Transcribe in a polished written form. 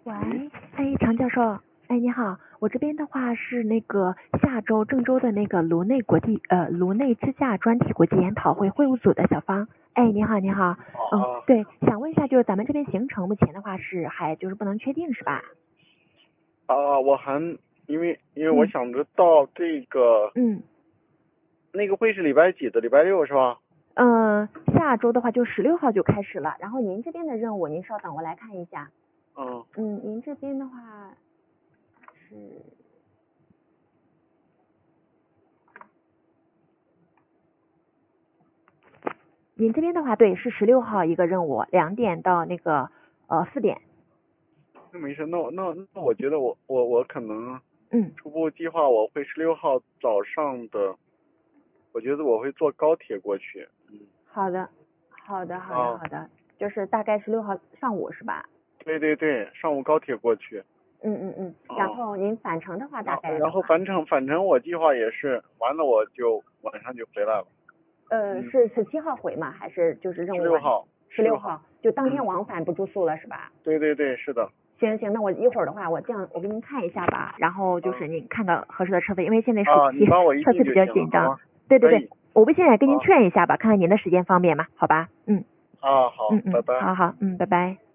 喂，哎，常教授，哎，你好，我这边的话是那个下周郑州的那个颅内支架专题国际研讨会会务组的小芳。哎，你好，你好，对，想问一下，就是咱们这边行程目前的话是还就是不能确定是吧？ 我还因为我想着到这个那个会是礼拜几的？礼拜六是吧？ 下周的话就16号就开始了，然后您这边的任务，您稍等，我来看一下。您这边的话是，您这边的话对是16号一个任务，2点到那个4点。 那没事，那我觉得我可能初步计划我会16号早上的，我觉得我会坐高铁过去。 好的，就是大概16号上午是吧？ 对，上午高铁过去。 然后您返程的话大概？ 然后返程我计划也是完了我就晚上就回来了。 是17号回吗？还是就是任务 16号 ？16号就当天往返不住宿了是吧？ 对，是的。 行，那我一会儿的话，我给您看一下吧，然后就是您看到合适的车费，因为现在暑期车次比较紧张。对，我微信也跟您确认一下吧，看看您的时间方便吗？好吧， 好，拜拜。 好，拜拜。